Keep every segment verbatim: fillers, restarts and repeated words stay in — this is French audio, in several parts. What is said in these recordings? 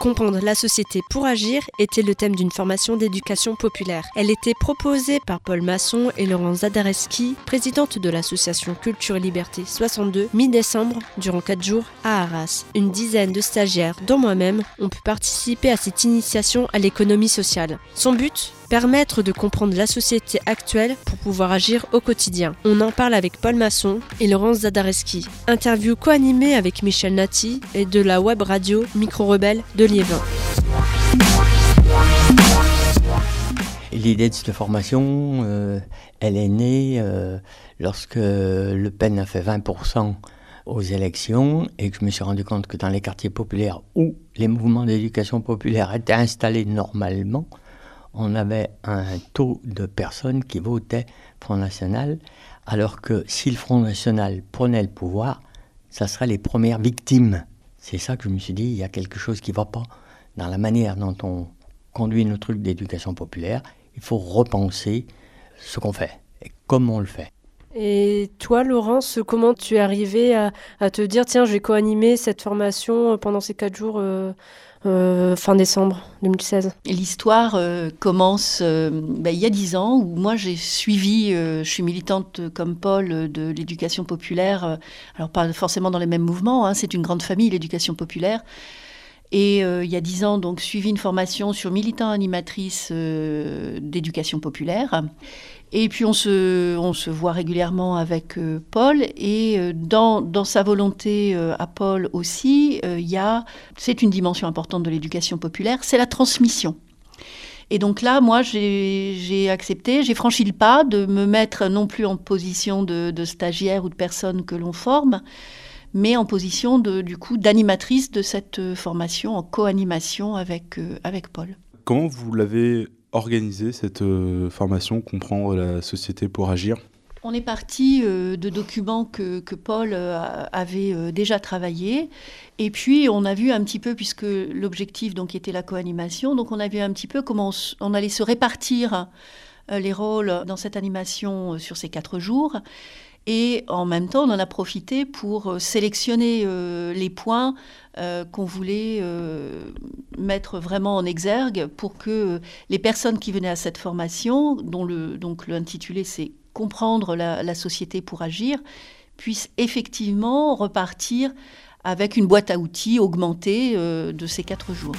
Comprendre la société pour agir était le thème d'une formation d'éducation populaire. Elle était proposée par Paul Masson et Laurence Zadareski, présidente de l'association Culture et Liberté soixante-deux, mi-décembre, durant quatre jours, à Arras. Une dizaine de stagiaires, dont moi-même, ont pu participer à cette initiation à l'économie sociale. Son but ? Permettre de comprendre la société actuelle pour pouvoir agir au quotidien. On en parle avec Paul Masson et Laurence Zadareski. Interview co-animée avec Michel Nati et de la web radio Micro-Rebelle de Liévin. L'idée de cette formation, euh, elle est née euh, lorsque Le Pen a fait vingt pour cent aux élections et que je me suis rendu compte que dans les quartiers populaires où les mouvements d'éducation populaire étaient installés normalement, on avait un taux de personnes qui votaient Front National, alors que si le Front National prenait le pouvoir, ça serait les premières victimes. C'est ça que je me suis dit, il y a quelque chose qui ne va pas dans la manière dont on conduit nos trucs d'éducation populaire. Il faut repenser ce qu'on fait et comment on le fait. Et toi, Laurence, comment tu es arrivée à, à te dire, tiens, je vais co-animer cette formation pendant ces quatre jours euh, euh, fin décembre deux mille seize. Et l'histoire euh, commence euh, bah, il y a dix ans, où moi j'ai suivi, euh, je suis militante comme Paul de l'éducation populaire, euh, alors pas forcément dans les mêmes mouvements, hein, c'est une grande famille, l'éducation populaire. Et euh, il y a dix ans, donc, suivi une formation sur militant animatrice euh, d'éducation populaire. Et puis on se, on se voit régulièrement avec euh, Paul. Et euh, dans, dans sa volonté euh, à Paul aussi, euh, il y a, c'est une dimension importante de l'éducation populaire, c'est la transmission. Et donc là, moi, j'ai, j'ai accepté, j'ai franchi le pas de me mettre non plus en position de, de stagiaire ou de personne que l'on forme, mais en position de, du coup, d'animatrice de cette formation, en co-animation avec, euh, avec Paul. Comment vous l'avez organisée, cette euh, formation, Comprendre la société pour agir ? On est parti euh, de documents que, que Paul euh, avait euh, déjà travaillés. Et puis, on a vu un petit peu, puisque l'objectif donc, était la co-animation, donc on a vu un petit peu comment on, on allait se répartir euh, les rôles dans cette animation euh, sur ces quatre jours. Et en même temps, on en a profité pour sélectionner euh, les points euh, qu'on voulait euh, mettre vraiment en exergue pour que les personnes qui venaient à cette formation, dont le, donc l'intitulé c'est « Comprendre la, la société pour agir », puissent effectivement repartir avec une boîte à outils augmentée euh, de ces quatre jours.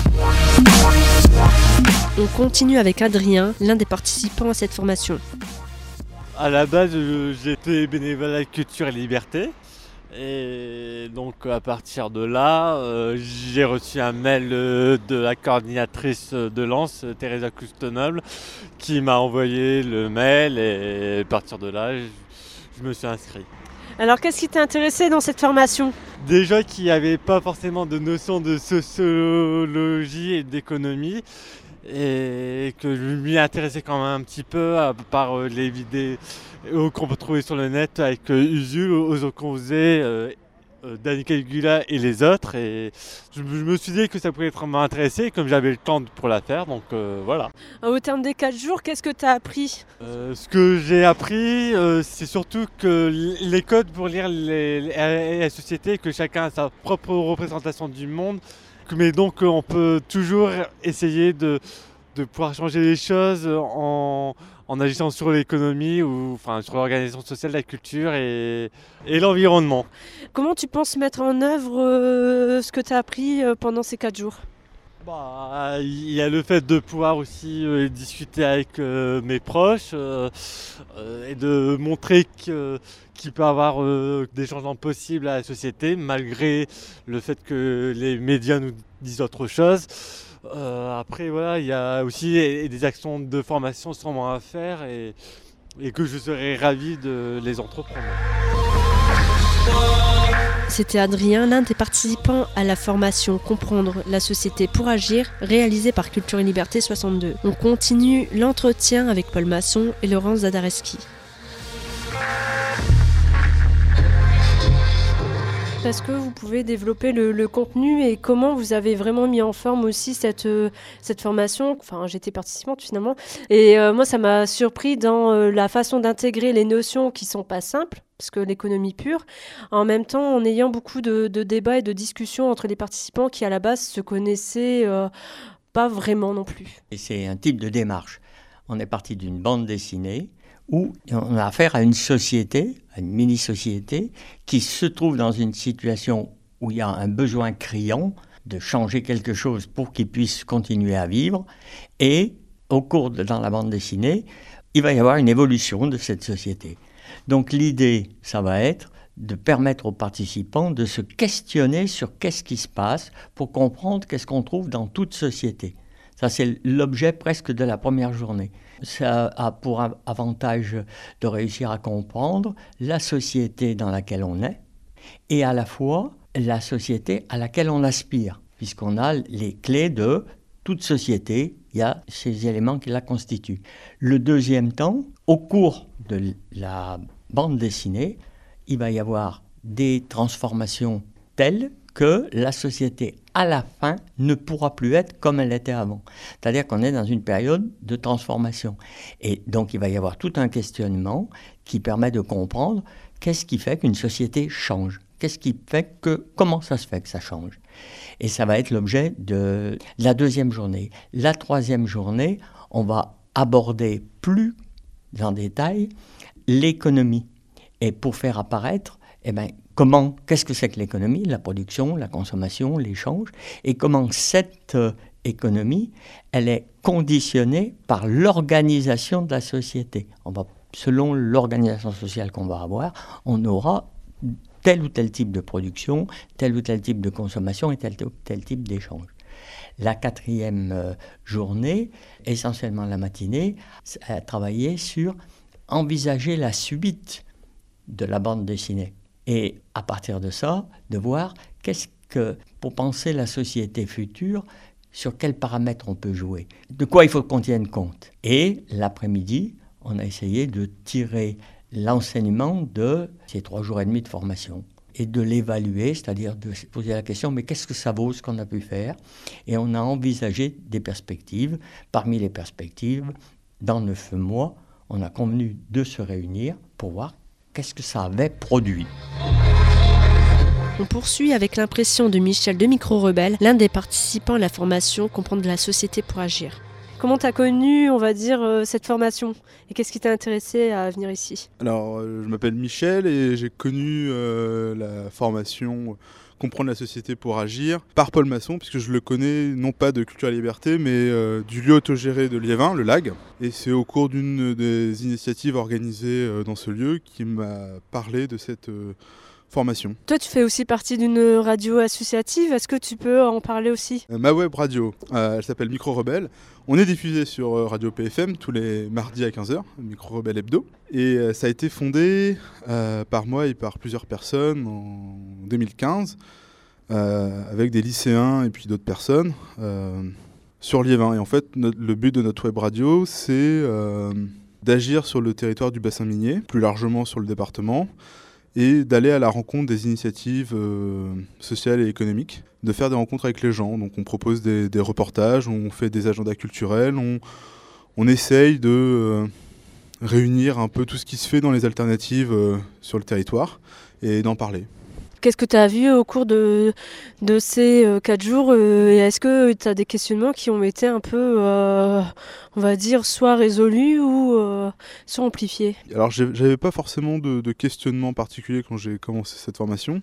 On continue avec Adrien, l'un des participants à cette formation. À la base, j'étais bénévole à Culture et Liberté. Et donc, à partir de là, euh, j'ai reçu un mail de la coordinatrice de Lens, Teresa Coustonoble, qui m'a envoyé le mail. Et à partir de là, je, je me suis inscrit. Alors, qu'est-ce qui t'a intéressé dans cette formation ? Déjà qu'il n'y avait pas forcément de notion de sociologie et d'économie. Et que je m'y intéressais quand même un petit peu à part les vidéos qu'on peut trouver sur le net avec Usul, aux qu'on faisait, euh, Danny Caligula et les autres. Et je, je me suis dit que ça pouvait être m'intéresser, comme j'avais le temps pour la faire, donc euh, voilà. Au terme des quatre jours, qu'est-ce que tu as appris ? euh, Ce que j'ai appris, euh, c'est surtout que les codes pour lire les, les, la société, que chacun a sa propre représentation du monde. Mais donc on peut toujours essayer de, de pouvoir changer les choses en, en agissant sur l'économie ou enfin, sur l'organisation sociale, la culture et, et l'environnement. Comment tu penses mettre en œuvre euh, ce que tu as appris euh, pendant ces quatre jours ? Bah, il y a le fait de pouvoir aussi euh, discuter avec euh, mes proches euh, euh, et de montrer que qu'il peut y avoir euh, des changements possibles à la société, malgré le fait que les médias nous disent autre chose. Euh, après, voilà, il y a aussi des actions de formation sûrement à faire et, et que je serais ravi de les entreprendre. C'était Adrien, l'un des participants à la formation Comprendre la société pour agir, réalisée par Culture et Liberté soixante-deux. On continue l'entretien avec Paul Masson et Laurence Zadareski. est-ce que vous pouvez développer le, le contenu et comment vous avez vraiment mis en forme aussi cette, euh, cette formation? Enfin, j'étais participante finalement. Et euh, moi, ça m'a surpris dans euh, la façon d'intégrer les notions qui sont pas simples, parce que l'économie pure, en même temps en ayant beaucoup de, de débats et de discussions entre les participants qui à la base se connaissaient euh, pas vraiment non plus. Et c'est un type de démarche. On est parti d'une bande dessinée où on a affaire à une société, à une mini-société, qui se trouve dans une situation où il y a un besoin criant de changer quelque chose pour qu'ils puissent continuer à vivre. Et au cours de dans la bande dessinée, il va y avoir une évolution de cette société. Donc l'idée, ça va être de permettre aux participants de se questionner sur qu'est-ce qui se passe pour comprendre qu'est-ce qu'on trouve dans toute société. Ça, c'est l'objet presque de la première journée. Ça a pour avantage de réussir à comprendre la société dans laquelle on est et à la fois la société à laquelle on aspire, puisqu'on a les clés de toute société, il y a ces éléments qui la constituent. Le deuxième temps, au cours de la bande dessinée, il va y avoir des transformations telles que la société, à la fin, ne pourra plus être comme elle était avant. C'est-à-dire qu'on est dans une période de transformation. Et donc, il va y avoir tout un questionnement qui permet de comprendre qu'est-ce qui fait qu'une société change. Qu'est-ce qui fait que, comment ça se fait que ça change? Et ça va être l'objet de la deuxième journée. La troisième journée, on va aborder plus en détail l'économie. Et pour faire apparaître, eh ben, comment, qu'est-ce que c'est que l'économie, la production, la consommation, l'échange, et comment cette euh, économie, elle est conditionnée par l'organisation de la société. On va, selon l'organisation sociale qu'on va avoir, on aura tel ou tel type de production, tel ou tel type de consommation et tel ou tel type d'échange. La quatrième euh, journée, essentiellement la matinée, a travaillé sur envisager la suite de la bande dessinée. Et à partir de ça, de voir qu'est-ce que, pour penser la société future, sur quels paramètres on peut jouer, de quoi il faut qu'on tienne compte. Et l'après-midi, on a essayé de tirer l'enseignement de ces trois jours et demi de formation et de l'évaluer, c'est-à-dire de se poser la question, mais qu'est-ce que ça vaut ce qu'on a pu faire? Et on a envisagé des perspectives. Parmi les perspectives, dans neuf mois, on a convenu de se réunir pour voir qu'est-ce que ça avait produit. On poursuit avec l'impression de Michel de Micro-Rebelle, l'un des participants à la formation Comprendre la société pour agir. Comment tu as connu, on va dire, euh, cette formation? Et qu'est-ce qui t'a intéressé à venir ici? Alors, euh, je m'appelle Michel et j'ai connu euh, la formation Comprendre la société pour agir par Paul Masson, puisque je le connais non pas de Culture et Liberté, mais euh, du lieu autogéré de Liévin, le L A G. Et c'est au cours d'une des initiatives organisées euh, dans ce lieu qu'il m'a parlé de cette euh, formation. Toi, tu fais aussi partie d'une radio associative. Est-ce que tu peux en parler aussi? euh, Ma web radio, euh, elle s'appelle Micro-Rebelle. On est diffusé sur euh, Radio P F M tous les mardis à quinze heures, Micro-Rebelle Hebdo. Et euh, ça a été fondé euh, par moi et par plusieurs personnes en deux mille quinze, euh, avec des lycéens et puis d'autres personnes, euh, sur Liévin. Et en fait, notre, le but de notre web radio, c'est euh, d'agir sur le territoire du bassin minier, plus largement sur le département, et d'aller à la rencontre des initiatives euh, sociales et économiques, de faire des rencontres avec les gens. Donc on propose des, des reportages, on fait des agendas culturels, on, on essaye de euh, réunir un peu tout ce qui se fait dans les alternatives euh, sur le territoire et d'en parler. Qu'est-ce que tu as vu au cours de, de ces euh, quatre jours euh, et est-ce que tu as des questionnements qui ont été un peu, euh, on va dire, soit résolus ou euh, soit amplifiés? Alors j'avais pas forcément de, de questionnement particulier quand j'ai commencé cette formation.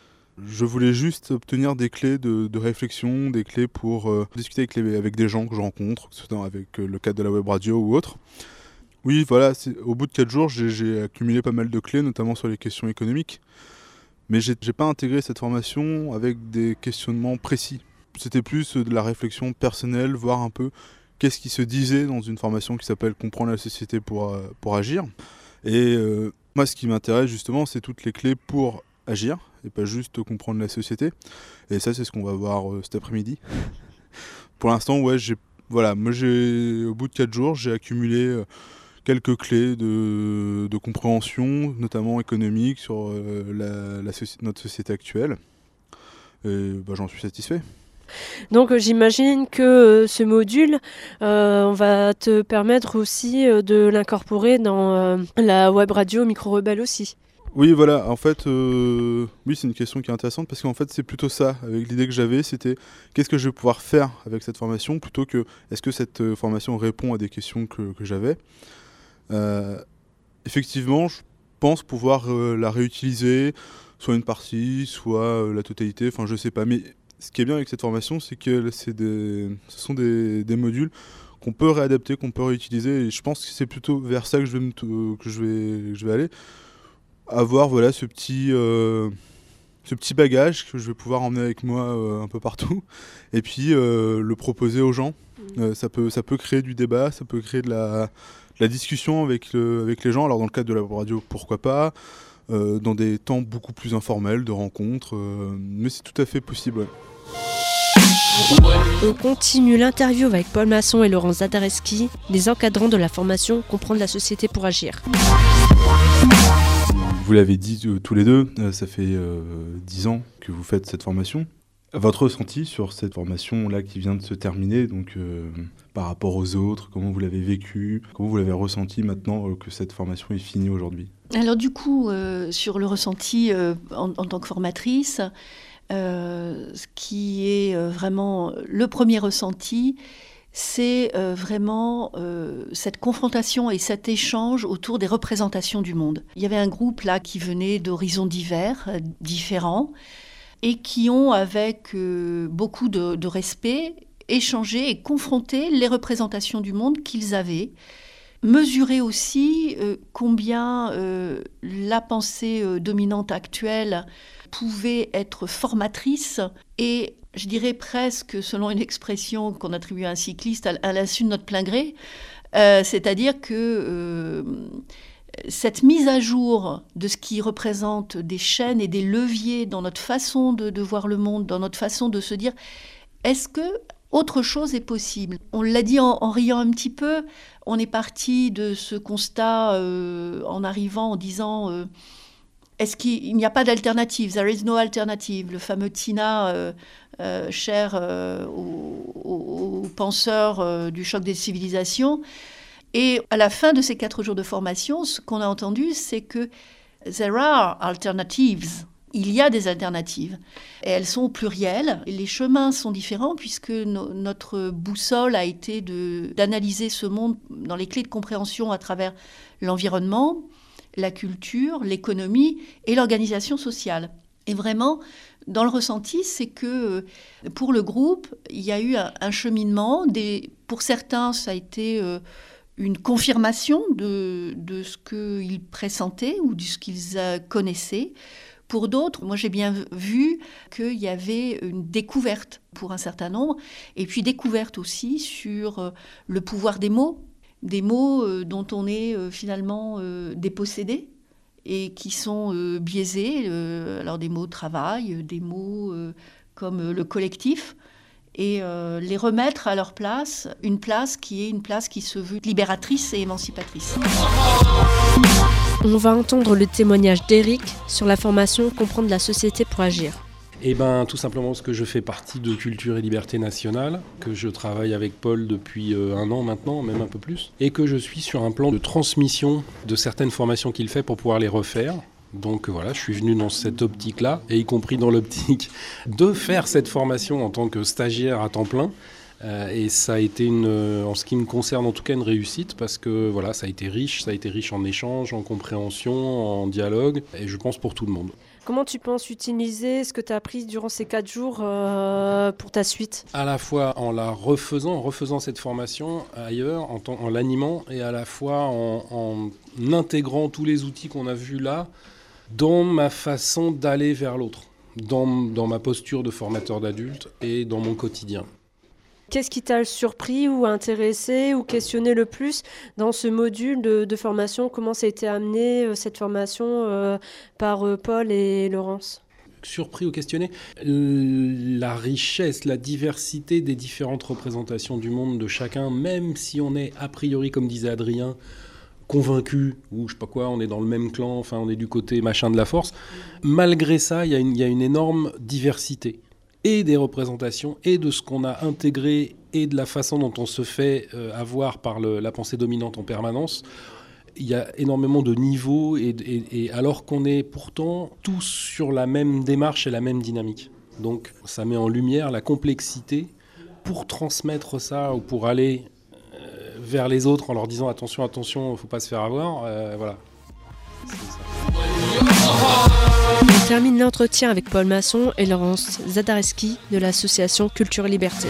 Je voulais juste obtenir des clés de, de réflexion, des clés pour euh, discuter avec, les, avec des gens que je rencontre, que ce soit avec euh, le cadre de la web radio ou autre. Oui, voilà, au bout de quatre jours, j'ai, j'ai accumulé pas mal de clés, notamment sur les questions économiques. Mais j'ai, j'ai pas intégré cette formation avec des questionnements précis. C'était plus de la réflexion personnelle, voir un peu qu'est-ce qui se disait dans une formation qui s'appelle « Comprendre la société pour, euh, pour agir ». Et euh, moi, ce qui m'intéresse justement, c'est toutes les clés pour agir, et pas juste comprendre la société. Et ça, c'est ce qu'on va voir euh, cet après-midi. Pour l'instant, ouais, j'ai, voilà, moi, j'ai, au bout de quatre jours, j'ai accumulé euh, quelques clés de, de compréhension, notamment économique, sur euh, la, la soci- notre société actuelle. Et bah, j'en suis satisfait. Donc euh, j'imagine que euh, ce module, euh, on va te permettre aussi euh, de l'incorporer dans euh, la web radio Micro Rebelle aussi. Oui, voilà, en fait, euh, oui, c'est une question qui est intéressante parce qu'en fait, c'est plutôt ça. Avec l'idée que j'avais, c'était qu'est-ce que je vais pouvoir faire avec cette formation plutôt que est-ce que cette euh, formation répond à des questions que, que j'avais. Euh, effectivement, je pense pouvoir euh, la réutiliser, soit une partie, soit euh, la totalité, enfin, je sais pas. Mais ce qui est bien avec cette formation, c'est que c'est des, ce sont des, des modules qu'on peut réadapter, qu'on peut réutiliser. Et je pense que c'est plutôt vers ça que je vais, me t- que je vais, que je vais aller. Avoir voilà, ce, petit, euh, ce petit bagage que je vais pouvoir emmener avec moi euh, un peu partout. Et puis euh, le proposer aux gens. Mmh. Euh, ça, peut, ça peut créer du débat, ça peut créer de la, de la discussion avec, le, avec les gens. Alors dans le cadre de la radio, pourquoi pas. Euh, dans des temps beaucoup plus informels de rencontres. Euh, mais c'est tout à fait possible. Ouais. On continue l'interview avec Paul Masson et Laurence Zadareski, les encadrants de la formation Comprendre la société pour agir. Vous l'avez dit euh, tous les deux, euh, ça fait euh, dix ans que vous faites cette formation. Votre ressenti sur cette formation-là qui vient de se terminer, donc euh, par rapport aux autres, comment vous l'avez vécu, comment vous l'avez ressenti maintenant euh, que cette formation est finie aujourd'hui ? Alors du coup, euh, sur le ressenti euh, en, en tant que formatrice, euh, ce qui est euh, vraiment le premier ressenti, c'est euh, vraiment euh, cette confrontation et cet échange autour des représentations du monde. Il y avait un groupe là qui venait d'horizons divers, euh, différents, et qui ont, avec euh, beaucoup de, de respect, échangé et confronté les représentations du monde qu'ils avaient. Mesurer aussi euh, combien euh, la pensée euh, dominante actuelle pouvait être formatrice et, je dirais presque, selon une expression qu'on attribue à un cycliste, à l'insu de notre plein gré, euh, c'est-à-dire que euh, cette mise à jour de ce qui représente des chaînes et des leviers dans notre façon de, de voir le monde, dans notre façon de se dire, est-ce que autre chose est possible ? On l'a dit en, en riant un petit peu, on est parti de ce constat euh, en arrivant en disant euh, est-ce qu'il n'y a pas d'alternative ? There is no alternative. Le fameux Tina, euh, euh, cher euh, aux, aux, aux penseurs euh, du choc des civilisations. Et à la fin de ces quatre jours de formation, ce qu'on a entendu, c'est que there are alternatives. Il y a des alternatives. Et elles sont au pluriel. Et les chemins sont différents puisque no- notre boussole a été de, d'analyser ce monde dans les clés de compréhension à travers l'environnement, la culture, l'économie et l'organisation sociale. Et vraiment, dans le ressenti, c'est que pour le groupe, il y a eu un, un cheminement. Des, pour certains, ça a été euh, une confirmation de, de ce qu'ils pressentaient ou de ce qu'ils euh, connaissaient. Pour d'autres, moi j'ai bien vu qu'il y avait une découverte pour un certain nombre, et puis découverte aussi sur le pouvoir des mots, des mots dont on est finalement dépossédé et qui sont biaisés, alors des mots travail, des mots comme le collectif, et les remettre à leur place, une place qui est une place qui se veut libératrice et émancipatrice. On va entendre le témoignage d'Éric sur la formation Comprendre la société pour agir. Eh bien, tout simplement parce que je fais partie de Culture et Liberté Nationale, que je travaille avec Paul depuis euh, un an maintenant, même un peu plus, et que je suis sur un plan de transmission de certaines formations qu'il fait pour pouvoir les refaire. Donc voilà, je suis venu dans cette optique-là, et y compris dans l'optique de faire cette formation en tant que stagiaire à temps plein. Euh, et ça a été, une, en ce qui me concerne en tout cas, une réussite parce que voilà, ça a été riche, ça a été riche en échanges, en compréhension, en dialogue, et je pense pour tout le monde. Comment tu penses utiliser ce que tu as appris durant ces quatre jours euh, pour ta suite ? À la fois en la refaisant, en refaisant cette formation ailleurs, en, en l'animant, et à la fois en, en intégrant tous les outils qu'on a vus là dans ma façon d'aller vers l'autre, dans, dans ma posture de formateur d'adultes et dans mon quotidien. Qu'est-ce qui t'a surpris ou intéressé ou questionné le plus dans ce module de, de formation ? Comment ça a été amené, cette formation, euh, par euh, Paul et Laurence ? Surpris ou questionné ? La richesse, la diversité des différentes représentations du monde de chacun, même si on est a priori, comme disait Adrien, convaincu ou je sais pas quoi, on est dans le même clan, enfin on est du côté machin de la force. Malgré ça, il y a une, il y a une énorme diversité et des représentations et de ce qu'on a intégré et de la façon dont on se fait euh, avoir par le, la pensée dominante en permanence. Il y a énormément de niveaux et, et, et alors qu'on est pourtant tous sur la même démarche et la même dynamique. Donc ça met en lumière la complexité pour transmettre ça ou pour aller euh, vers les autres en leur disant attention, attention, il ne faut pas se faire avoir. Euh, voilà. C'est ça. On termine l'entretien avec Paul Masson et Laurence Zadareski de l'association Culture et Liberté.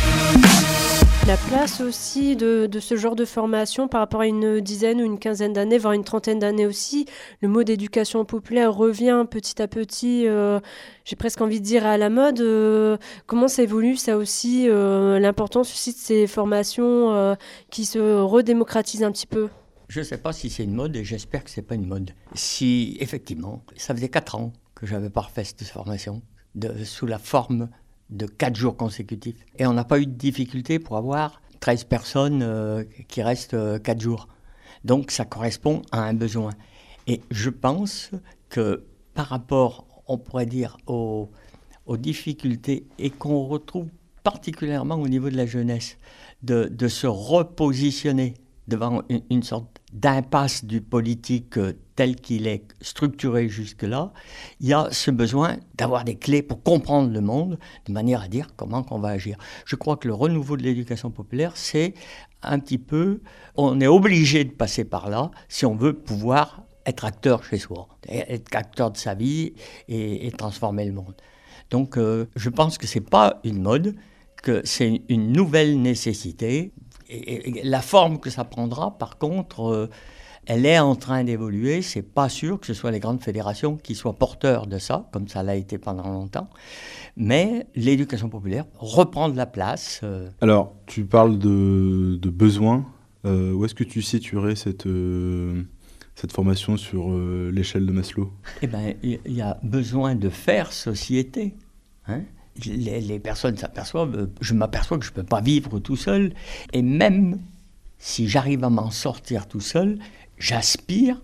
La place aussi de, de ce genre de formation par rapport à une dizaine ou une quinzaine d'années, voire une trentaine d'années aussi, le mot d'éducation populaire revient petit à petit, euh, j'ai presque envie de dire à la mode. Euh, comment ça évolue ça aussi, euh, l'importance aussi de ces formations euh, qui se redémocratisent un petit peu? Je ne sais pas si c'est une mode et j'espère que ce n'est pas une mode. Si, effectivement, ça faisait quatre ans que j'avais pas refait cette formation de, sous la forme de quatre jours consécutifs. Et on n'a pas eu de difficulté pour avoir treize personnes euh, qui restent euh, quatre jours. Donc ça correspond à un besoin. Et je pense que par rapport, on pourrait dire, aux, aux difficultés et qu'on retrouve particulièrement au niveau de la jeunesse, de, de se repositionner devant une, une sorte d'impasse du politique euh, tel qu'il est structuré jusque-là, il y a ce besoin d'avoir des clés pour comprendre le monde, de manière à dire comment on va agir. Je crois que le renouveau de l'éducation populaire, c'est un petit peu... On est obligé de passer par là si on veut pouvoir être acteur chez soi, être acteur de sa vie et, et transformer le monde. Donc euh, je pense que ce n'est pas une mode, que c'est une nouvelle nécessité. Et, et la forme que ça prendra, par contre, euh, elle est en train d'évoluer. C'est pas sûr que ce soit les grandes fédérations qui soient porteurs de ça, comme ça l'a été pendant longtemps. Mais l'éducation populaire reprend de la place. Euh... Alors, tu parles de, de besoins. Euh, où est-ce que tu situerais cette, euh, cette formation sur euh, l'échelle de Maslow ? Eh bien, il y, y a besoin de faire société, hein ? Les, les personnes s'aperçoivent, je m'aperçois que je ne peux pas vivre tout seul. Et même si j'arrive à m'en sortir tout seul, j'aspire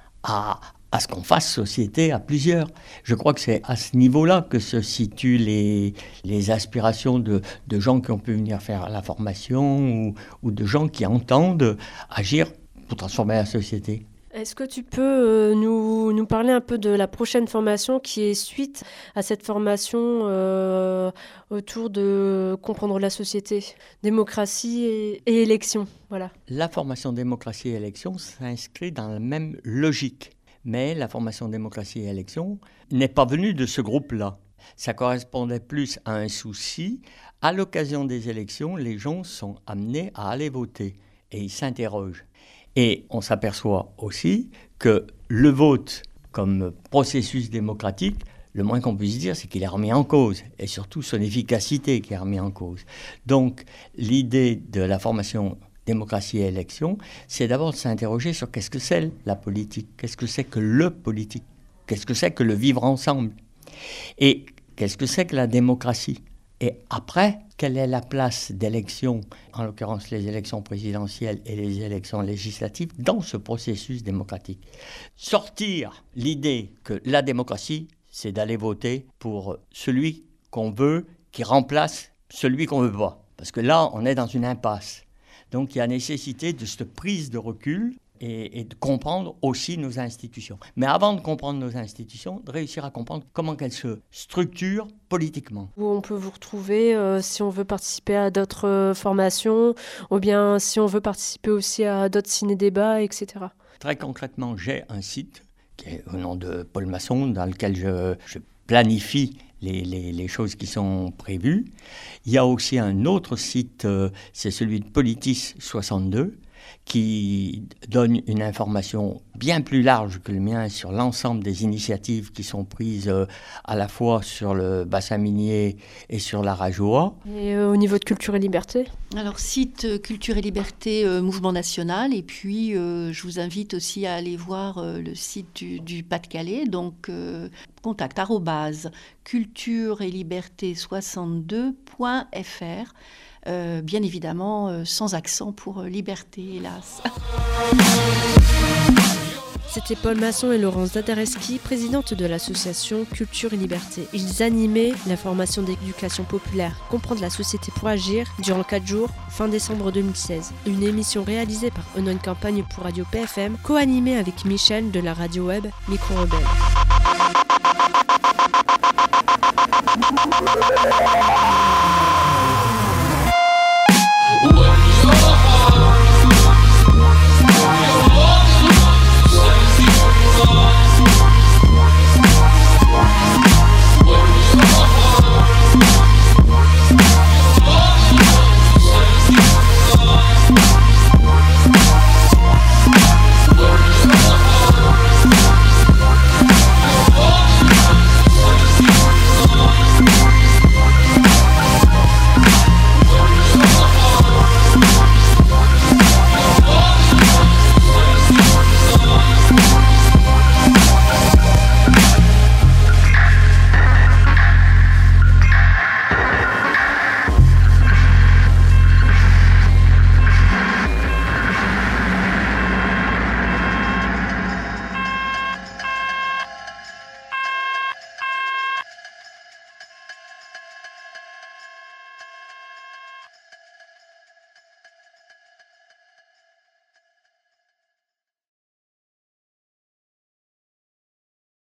à, à ce qu'on fasse société à plusieurs. Je crois que c'est à ce niveau-là que se situent les, les aspirations de, de gens qui ont pu venir faire la formation ou, ou de gens qui entendent agir pour transformer la société. Est-ce que tu peux euh, nous, nous parler un peu de la prochaine formation qui est suite à cette formation euh, autour de comprendre la société, démocratie et, et élection, voilà. La formation démocratie et élection s'inscrit dans la même logique, mais la formation démocratie et élection n'est pas venue de ce groupe-là. Ça correspondait plus à un souci. À l'occasion des élections, les gens sont amenés à aller voter et ils s'interrogent. Et on s'aperçoit aussi que le vote comme processus démocratique, le moins qu'on puisse dire, c'est qu'il est remis en cause, et surtout son efficacité qui est remis en cause. Donc l'idée de la formation démocratie et élection, c'est d'abord de s'interroger sur qu'est-ce que c'est la politique, qu'est-ce que c'est que le politique, qu'est-ce que c'est que le vivre ensemble, et qu'est-ce que c'est que la démocratie. Et après, quelle est la place d'élections, en l'occurrence les élections présidentielles et les élections législatives, dans ce processus démocratique ? Sortir l'idée que la démocratie, c'est d'aller voter pour celui qu'on veut, qui remplace celui qu'on ne veut pas. Parce que là, on est dans une impasse. Donc il y a nécessité de cette prise de recul et, et de comprendre aussi nos institutions. Mais avant de comprendre nos institutions, de réussir à comprendre comment elles se structurent politiquement. Où on peut vous retrouver euh, si on veut participer à d'autres euh, formations, ou bien si on veut participer aussi à d'autres ciné-débats, et cetera. Très concrètement, j'ai un site qui est au nom de Paul Masson, dans lequel je, je planifie les, les, les choses qui sont prévues. Il y a aussi un autre site, euh, c'est celui de Politis soixante-deux, qui donne une information bien plus large que le mien sur l'ensemble des initiatives qui sont prises euh, à la fois sur le bassin minier et sur la Rajoie. Et euh, au niveau de Culture et Liberté ? Alors, site Culture et Liberté, euh, Mouvement National. Et puis, euh, je vous invite aussi à aller voir euh, le site du, du Pas-de-Calais. Donc, euh, contact arrobase culture et liberté soixante-deux point f r. Euh, bien évidemment, euh, sans accent pour euh, liberté, hélas. C'était Paul Masson et Laurence Zadarevsky, présidente de l'association Culture et Liberté. Ils animaient la formation d'éducation populaire Comprendre la société pour agir durant quatre jours, fin décembre deux mille seize. Une émission réalisée par Unknown Campagne pour Radio P F M, co-animée avec Michel de la radio web Micro Rebelle.